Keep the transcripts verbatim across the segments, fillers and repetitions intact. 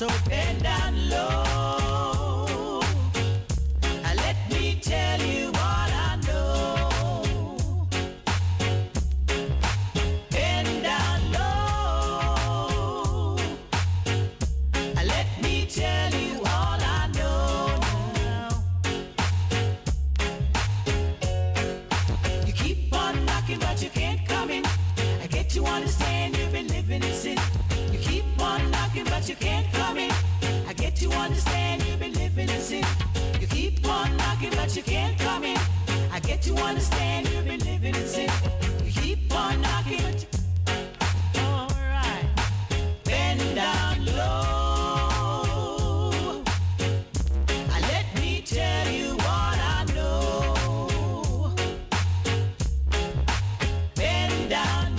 so bend down low. Uh, Let me tell you what I know. Bend down low. Uh, Let me tell you all I know now. You keep on knocking, but you can't come in. I get to understand you've been living in sin. You keep on knocking, but you can't come in. I get to understand you've been living in sin. You keep on knocking, but you can't come in. I get to understand you've been living in sin. You keep on knocking, but you... All right. Bend down low. Uh, Let me tell you what I know. Bend down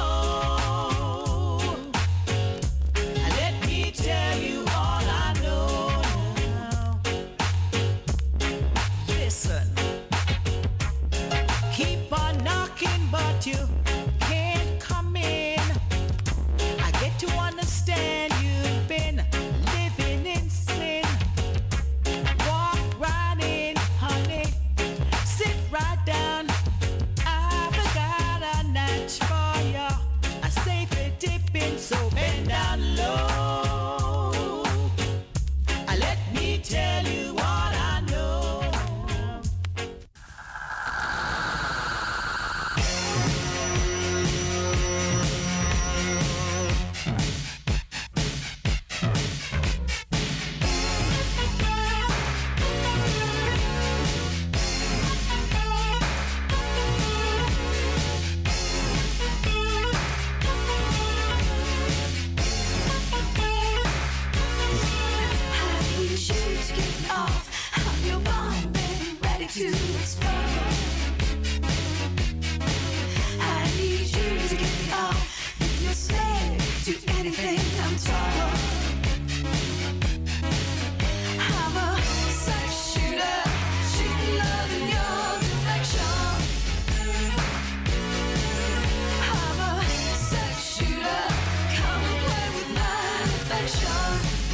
low. Uh, Let me tell you all I know now. Listen. Keep on knocking, but you can't come in. I get to understand you've been living in sin. Walk right in, honey. Sit right down. I've got a natch for you. I safely dipping, so bend down low. Uh, Let me tell you what I know. I need you to get off of your bomb, baby, ready to explode. I need you to get me off your slave, do anything I'm told. I'm a sex shooter, shooting love in your direction. I'm a sex shooter, come and play with my affection.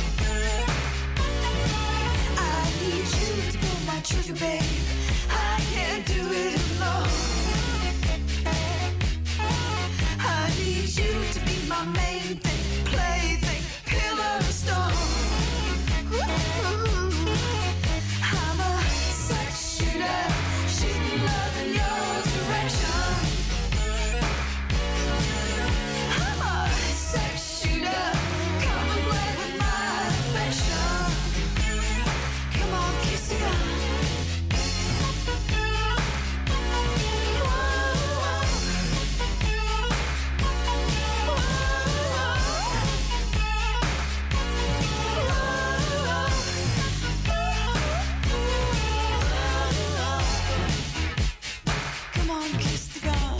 I need you to pull my trigger, babe. I can't do it alone. I need you to be my main thing, plaything, pillar of stone. Ooh. I'm a sex shooter, shooting love in your direction. I'm a sex shooter, come and play with my affection. Come on, kiss the gun. Come on, kiss the gun.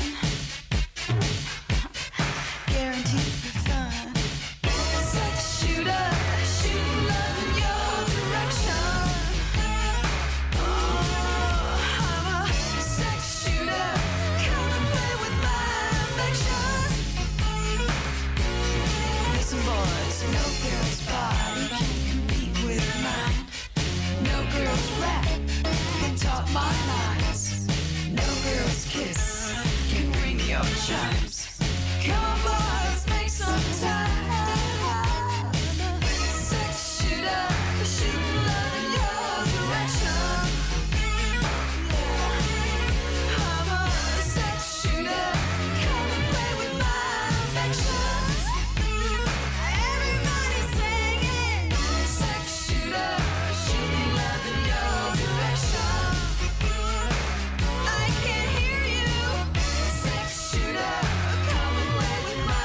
Guaranteed for fun. Sex shooter, shooting love in your direction. Oh, I'm a sex shooter, come and play with my affections. Listen, boys, no girl's body can compete with mine. No girl's rap can top my lines. No girl's kiss can ring your chimes. Come on, boys, make some time. Sex shooter, shooting love in your direction. I'm a sex shooter, come and play with my affections. Everybody's singing. Sex shooter, shooting love in your direction. I can't hear you. Sex shooter, come and play with my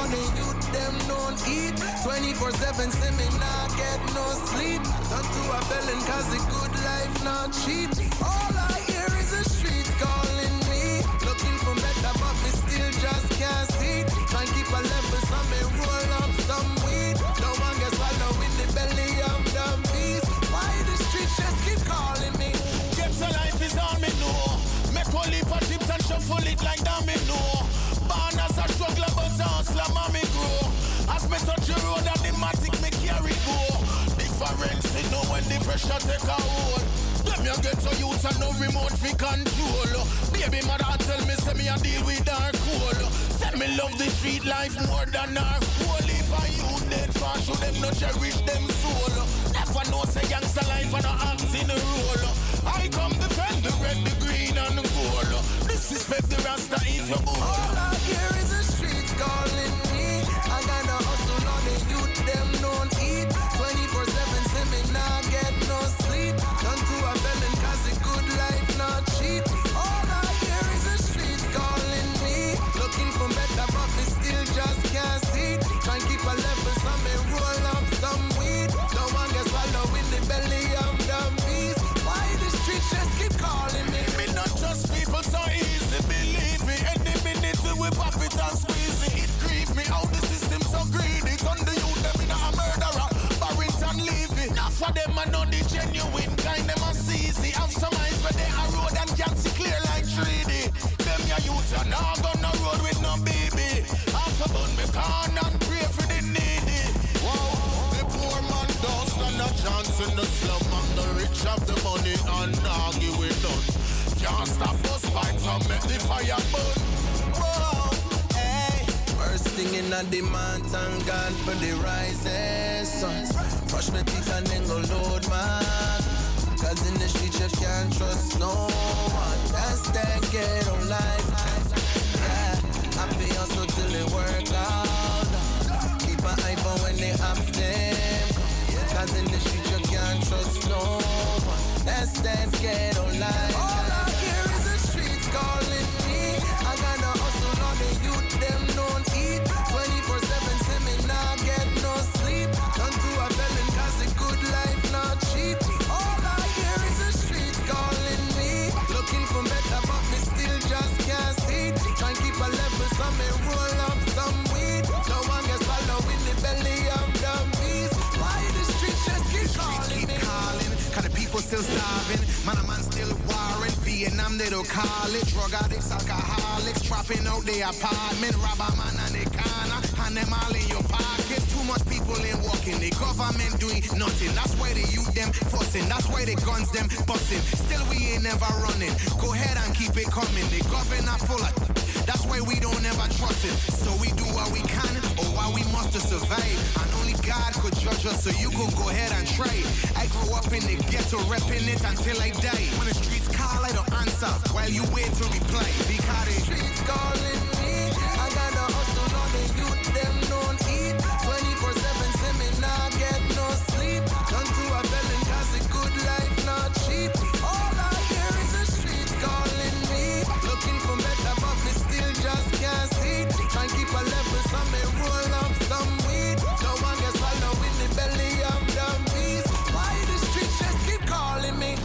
on the youth, them don't eat. twenty-four seven, say me not get no sleep. Not to a felon, cause the good life not cheap. All I hear is the streets calling me. Looking for better, but me still just can't see. Try and keep a level, so me roll up some weed. No one gets swallowed in the belly of the beast. Why the streets just keep calling me? Get to life is all me know. Make one leap of chips and shuffle it like domino. Born as a struggler, but hustler, mommy grow. As me touch the road and the matic me carry go. Difference you know when the pressure take a hold. Them you get to youth and no remote fi control. Baby mother tell me say me a deal with her cool. Say me love the street life more than her whole. If I you dead for show them no cherish them soul. Never know say gangster life and no act in a role. I come defend the red, the green and the gold. Disrespect the rasta if you bull. All I hear is the streets calling me. I gotta hustle on the youth, them don't eat. twenty-four seven, say me not get no sleep. Done to a felon, cause the good life not cheap. All I hear is the streets calling me. Looking for better, but me still just can't see. Try and keep a level, so me roll up some weed. No one gets swallowed in the belly of the beast. Why the streets just keep calling me? Me not trust people so easy, believe me. Any minute we pop it and squeeze it. It grieve me how the system so greedy. Turn the youth them in a murderer, Barrington leave it. Now for them I know the genuine kind, them a seize it. Have some eyes where they are road and can't see clear like three D. Them ya youth are not gonna road with no baby. Half a bun me can and pray for the needy. Wow, the poor man don't stand a chance in the slum, and the rich have the money and argue with none. Can't stop us fight and make the fire burn. Whoa, hey. First thing in a demand, thank God for the rises. Brush my teeth and then go load man. Cause in the street you can't trust no one. That's that ghetto life. Yeah, I be hustle till they work out. Keep an eye for when they have them. Cause in the street you can't trust no one. That's that ghetto life. All I hear is the streets calling me. I gotta hustle on the youth, them don't eat. twenty-four seven, say me not get no sleep. Done to a felon, cause the good life not cheap. All I hear is the streets calling me. Looking for better, but me still just can't see. Try and keep a level, so me roll up some weed. No one gets swallowed in the belly of the beast. Why the streets just keep calling keep me? calling, cause the people still starving. Man, a man still warring. Vietnam, they don't call it. Drug addicts, alcoholics, trapping out their apartment. Rob a man and they corner, and them all in your pockets. Too much people ain't walking. The government doing nothing. That's why they youth them fussing. That's why the guns them busting. Still we ain't never running. Go ahead and keep it coming. The government full of. That's why we don't ever trust it. So we do what we can, or what we must to survive. And only God could judge us, so you could go ahead and try. I grew up in the ghetto, repping it until I die. When the streets call, I don't answer, while you wait to reply. Because the streets calling me. I gotta hustle on the youth, them don't eat. twenty-four seven, say me not get no sleep. Done to a felon, cause the good life not cheap. All I hear is the streets calling me. Looking for better, but me still just can't see. Try and keep a level, so me roll up some weed. No one gets swallowed in the belly of the beast. Why the streets just keep calling me?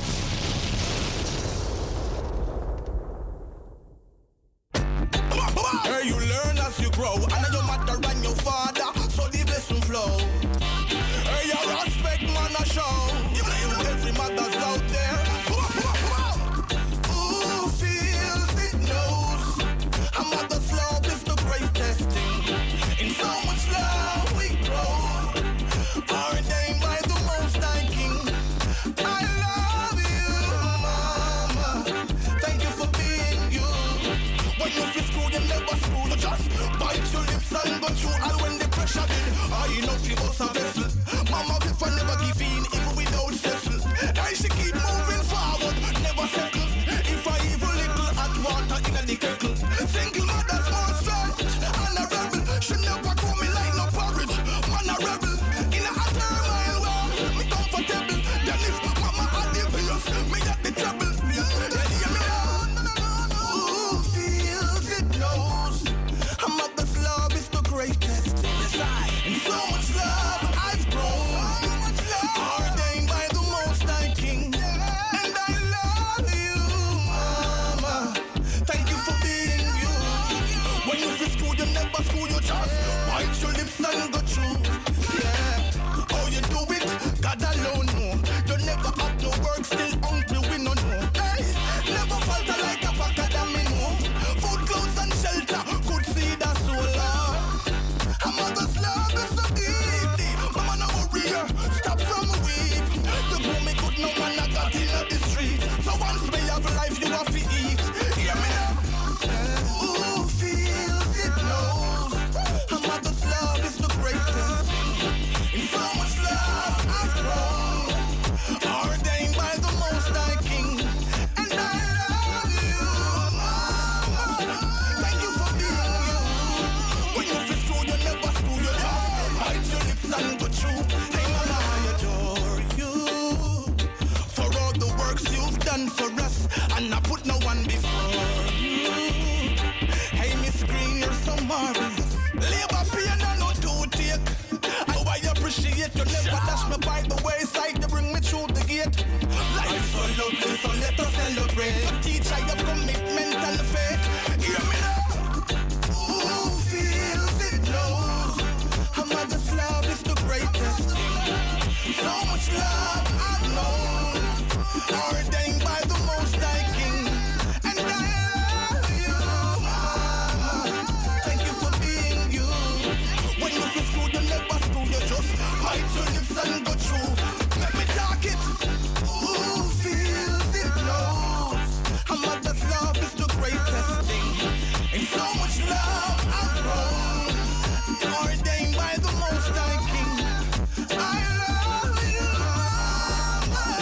ordained by the Most High King. I love you, mama.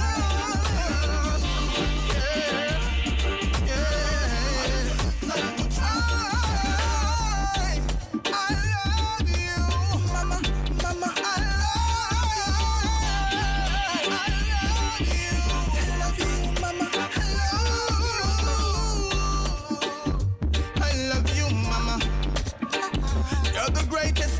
Yeah, yeah. I, I love you, mama, mama. I love, I love you, I love you, mama. I love you, mama. You're the greatest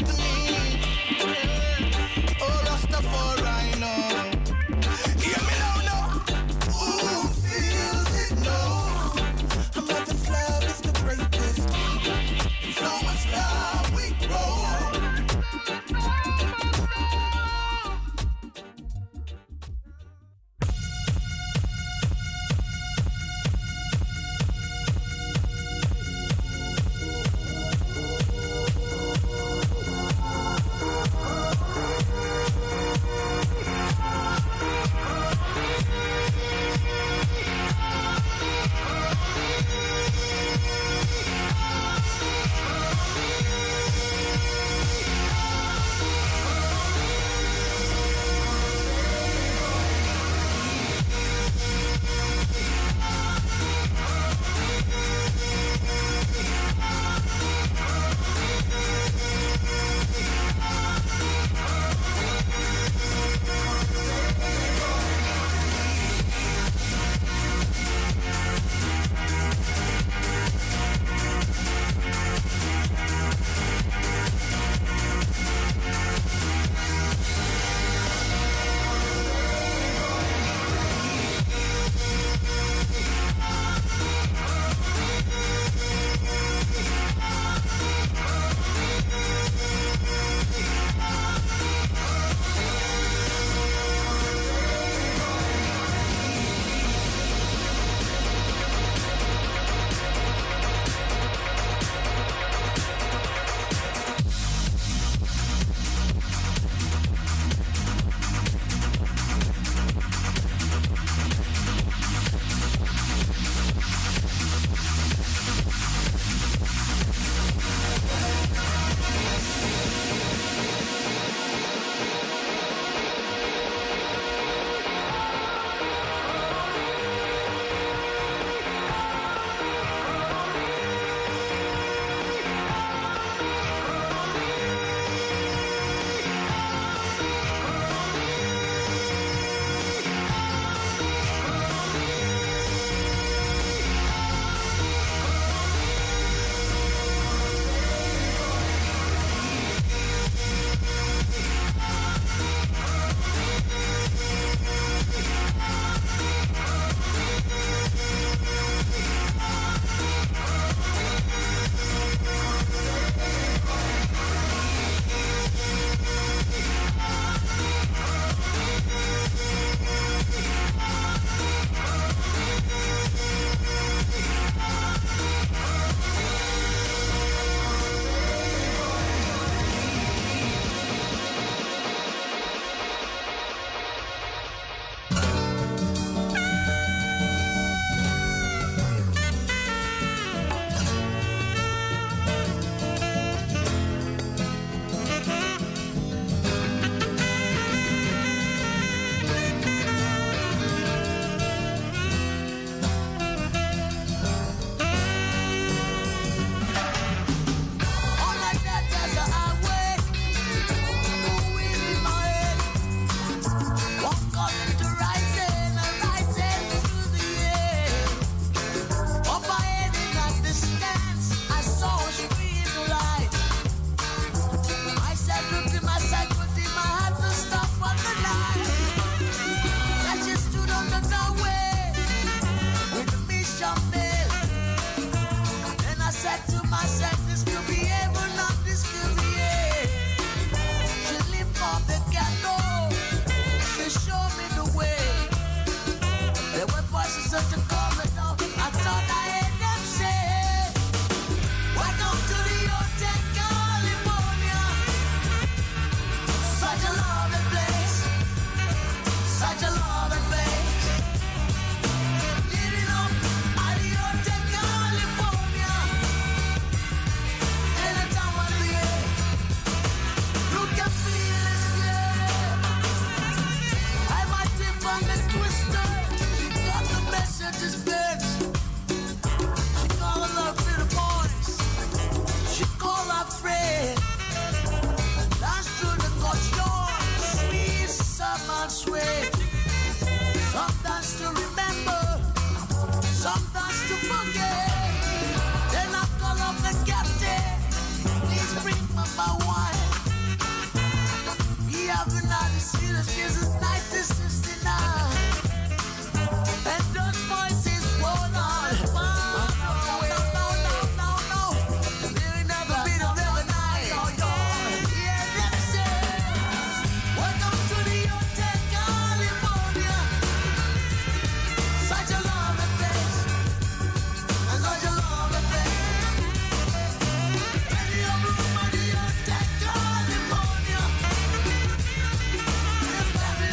California.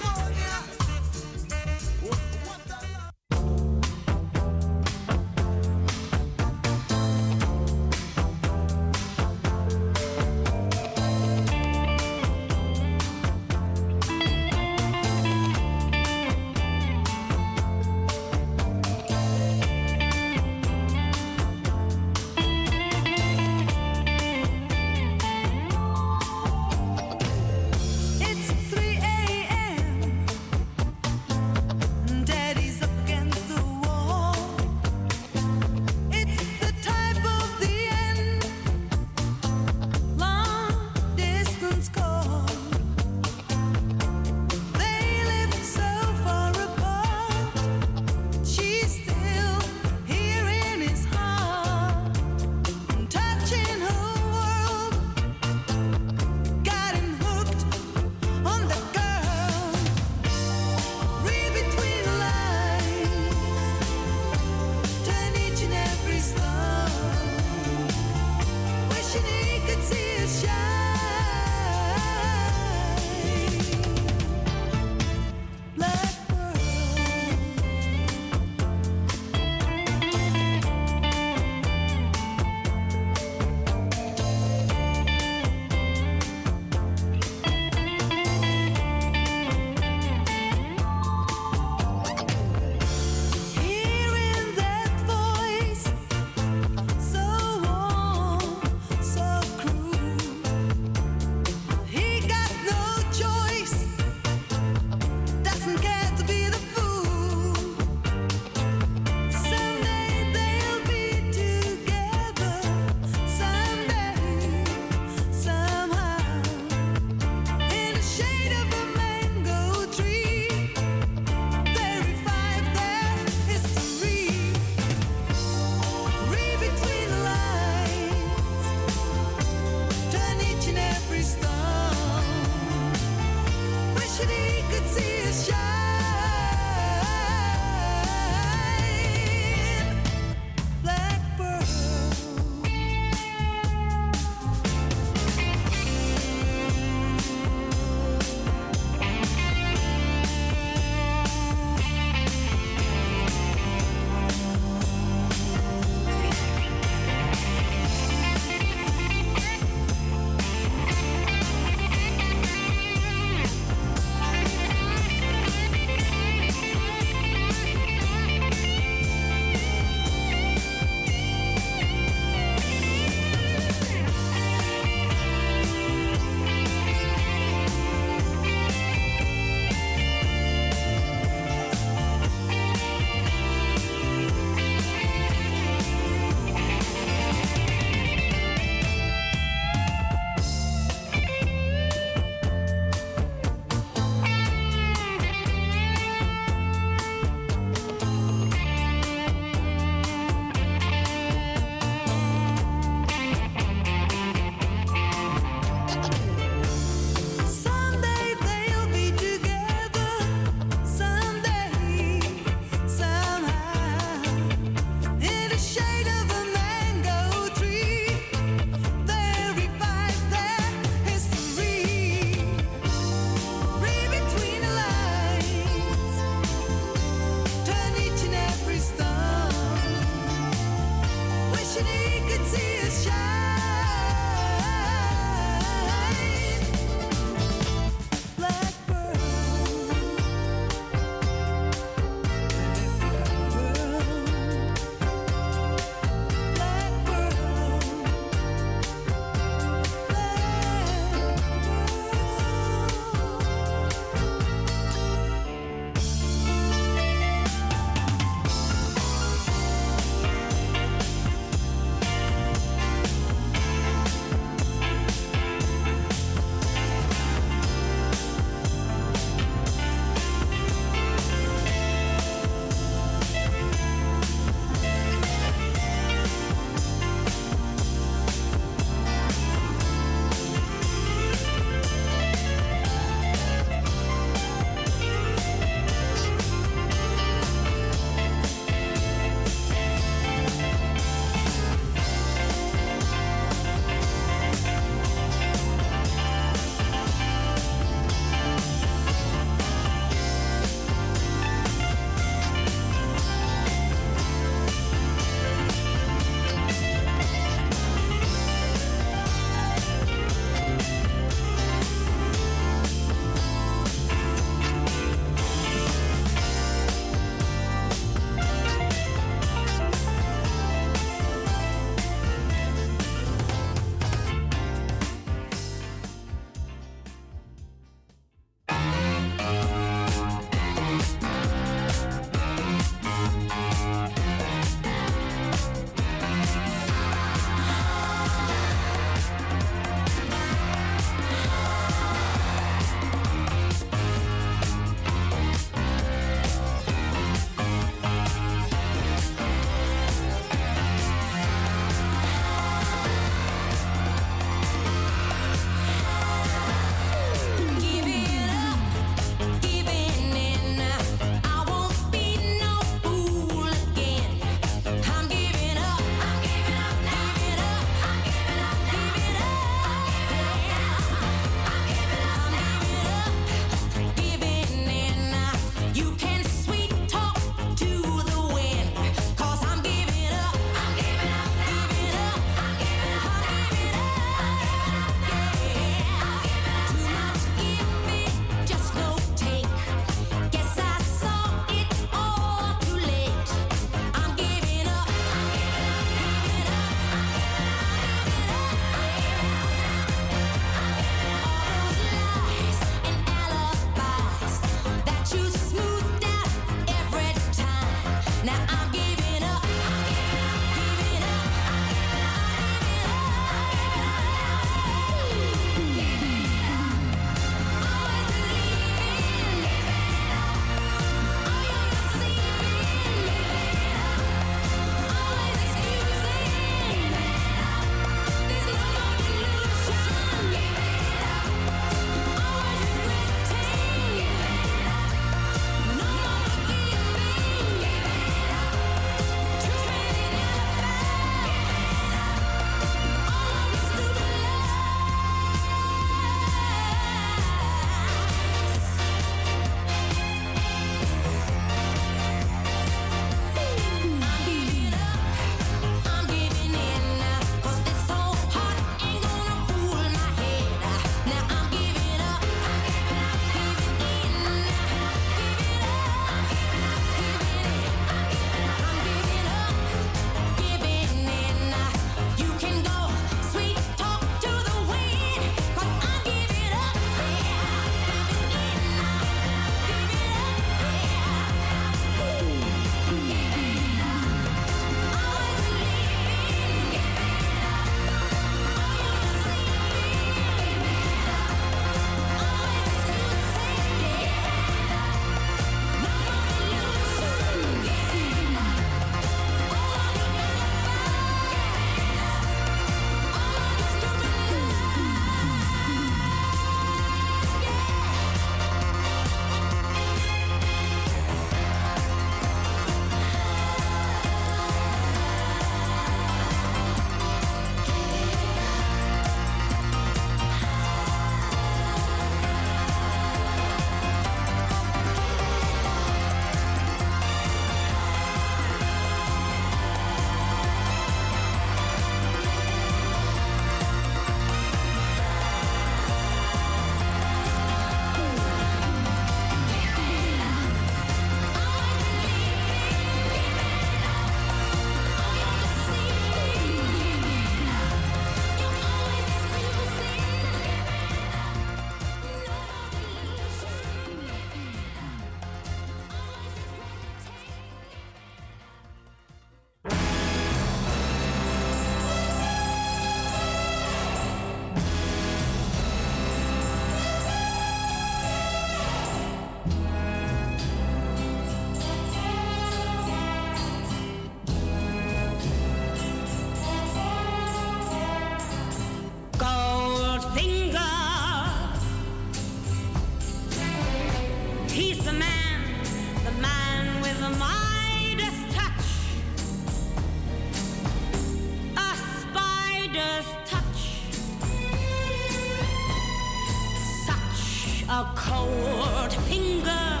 A cold finger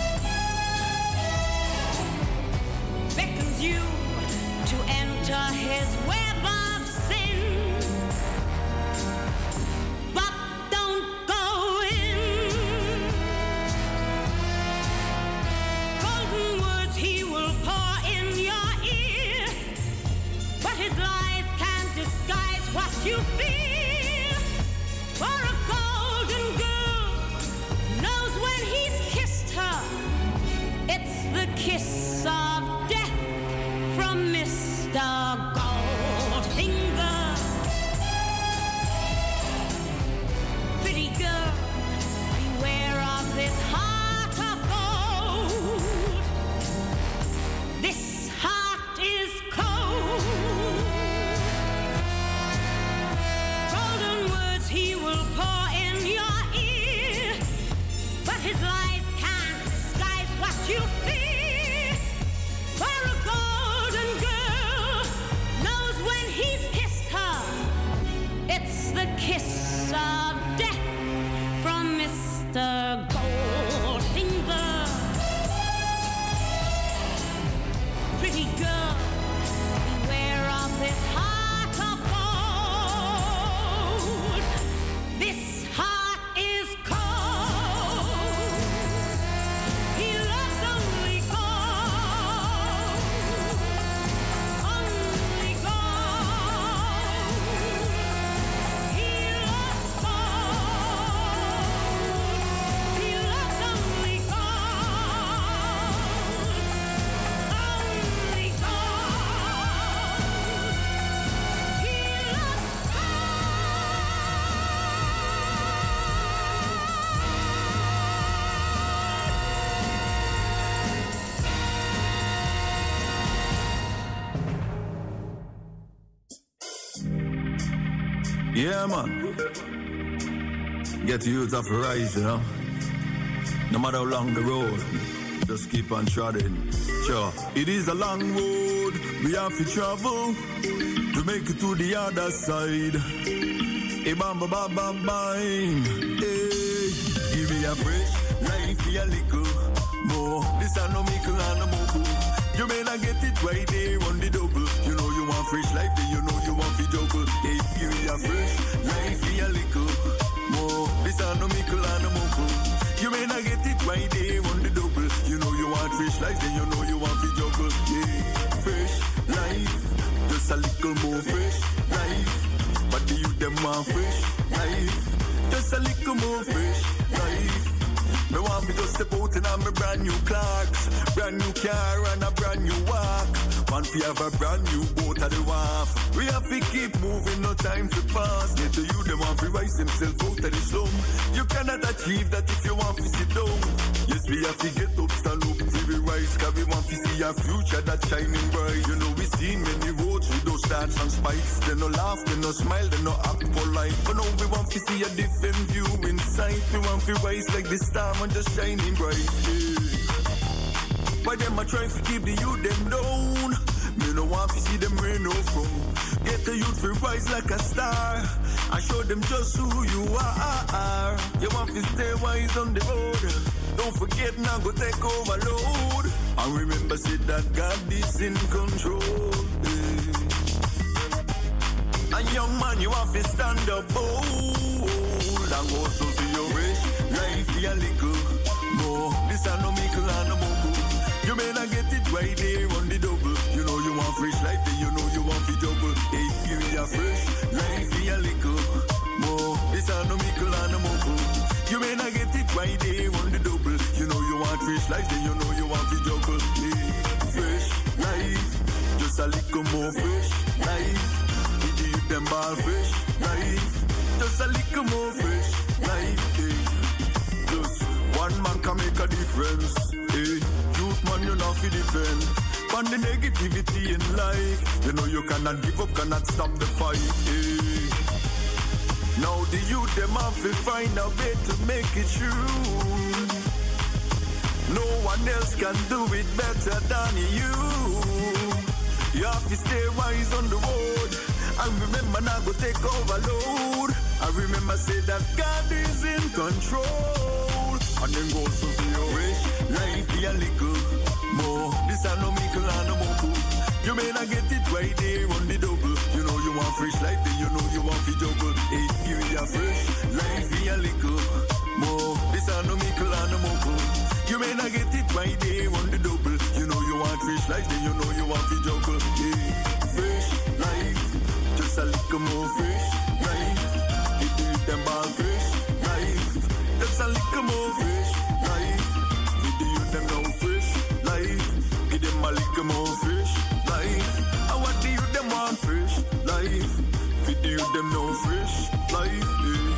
beckons you to enter his web of sin, but don't go in. Golden words he will pour in your ear, but his lies can't disguise what you feel. For a golden girl knows when he's kissed her, it's the kiss of death from Mister Goldfinger. Pretty girl, beware of this heart of gold. This heart is cold. Golden words he will pour in your ear, but his lies can't disguise what you fear. For a golden girl knows when he's kissed her, it's the kiss of death from Mister Goldfinger. Pretty girl, beware of this heart of gold. This heart is cold. He loves only gold. Only gold. He loves gold. He loves only gold. Only gold. He loves Yeah, man. Get the youth off the rise, you know. No matter how long the road, just keep on trotting. Sure, it is a long road we have to travel to make it to the other side. Hey, bam, bam, bam, bam, bam. Hey, give me a fresh life, a little more. This I no make and no more. You may not get it right there on the double. You know you want fresh life, then you know you want to juggle. Hey, give me a fresh life, a little more. This I no make and no more. You may not get it right there on the double. You know you want fresh life, then you know you want to juggle. Yeah, fresh life, just a little more fresh life. But the youth them want fresh life, just a little more fresh life. Me want me just step out in a me brand new Clarks, brand new car and a brand new walk. Want to have a brand new boat at the wharf. We have to keep moving, no time to pass. Get to you, they want to rise themselves out of the slum. You cannot achieve that if you want to sit down. Yes, we have to get up, stand up, we rise, cause we want to see our future that's shining bright. You know we seen many roads with those stars and spikes. They no laugh, they no smile, they no act polite. But now we want to see a different view inside. We want to rise like the star and just shining bright. Yeah. Why them a try to keep the youth them down? Me no want to see them rain no from. Get the youth to rise like a star. I show them just who you are. You want to stay wise on the road. Don't forget now go take overload. And remember say that God is in control. Yeah. And young man you have to stand up bold. And also see your rich life a little more. This I no make and no more. You may not get it right there on the double. You know you want fresh life, then you know you want to juggle. Hey, give me a fresh life, a little more. This I no make and no more. You may not get it right there on the double. You know you want fresh life, then you know you want to juggle. Hey, fresh life, just a little more fresh life. We give them all fresh life, just a little more fresh life. Hey. Just one man can make a difference. Hey. Man, you know fi depend on the negativity in life. You know you cannot give up, cannot stop the fight. Hey. Now the youth them have to find a way to make it true. No one else can do it better than you. You have to stay wise on the road and remember not go take overload. I remember say that God is in control. And then go so for your fresh life, be a little more. This I no mickle and no moku. You may not get it right there on the double. You know you want fresh life, then you know you want to juggle. Hey, give me a fresh life, be a little more. This I no mickle and no moku. You may not get it right there on the double. You know you want fresh life, then you know you want to juggle. Hey, fresh life, just a little more fresh life. You do them all fresh life, just a little more fresh life. You do them now fresh life, give them a little more fresh life. And what do you them want fresh life? You do them now fresh life. Yeah.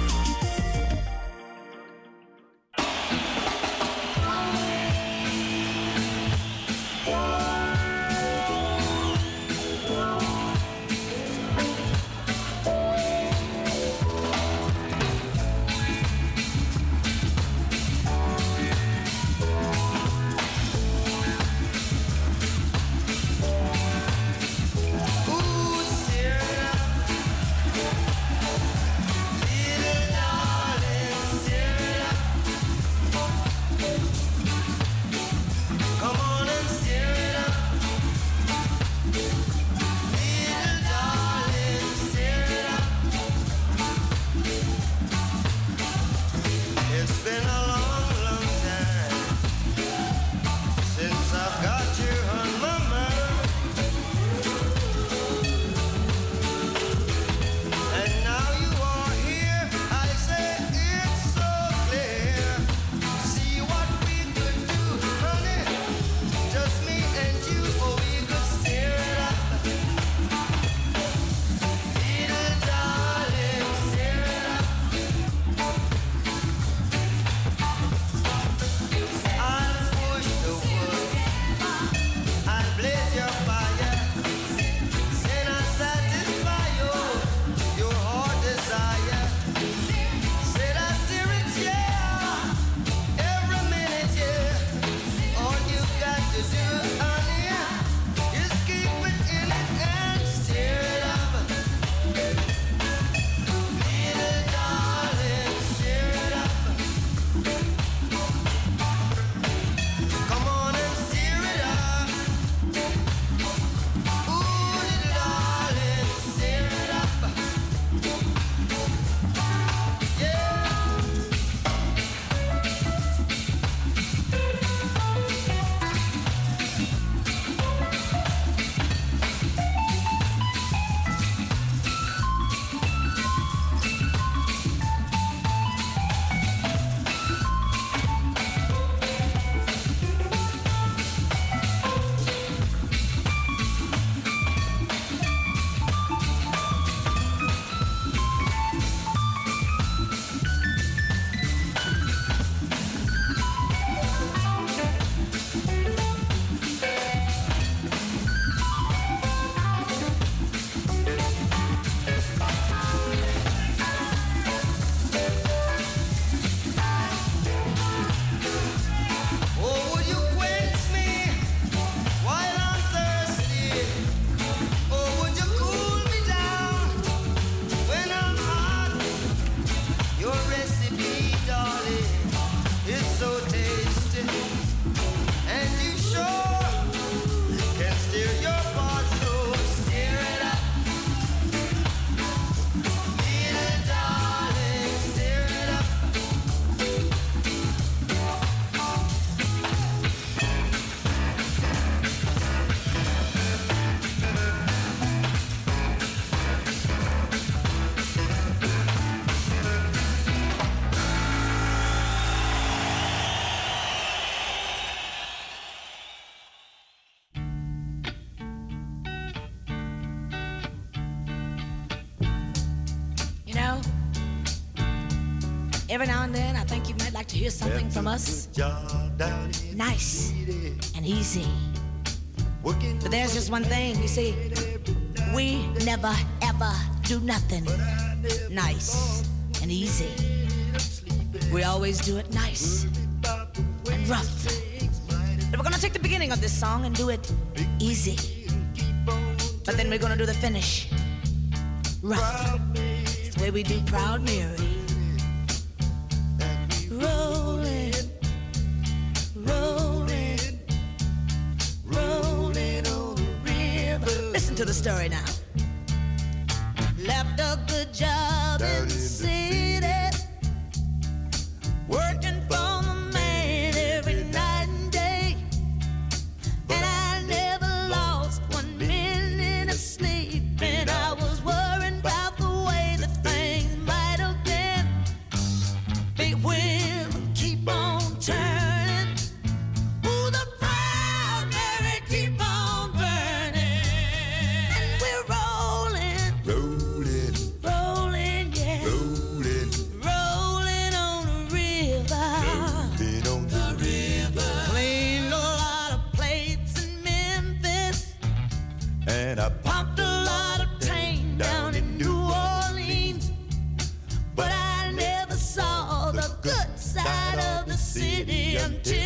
Every now and then, I think you might like to hear something from us. Nice and easy. But there's just one thing, you see. We never, ever do nothing nice and easy. We always do it nice and rough. But we're gonna take the beginning of this song and do it easy. But then we're gonna do the finish rough. That's the way way we do Proud Mary. Rolling, rolling, rolling on the river. Listen to the story now. Left a good job in the city, working for the man every night and day, and I never lost one minute of sleep, and I was worried about the way that things might have been. Big wheel keep on turning, ooh, the Proud Mary keep on burning, and we're rolling, rolling, rolling, yeah, rolling, rolling on the river, rolling on the river. Cleaned a lot of plates in Memphis, and I popped a lot of tang down in New Orleans, but I never saw the good side of the city until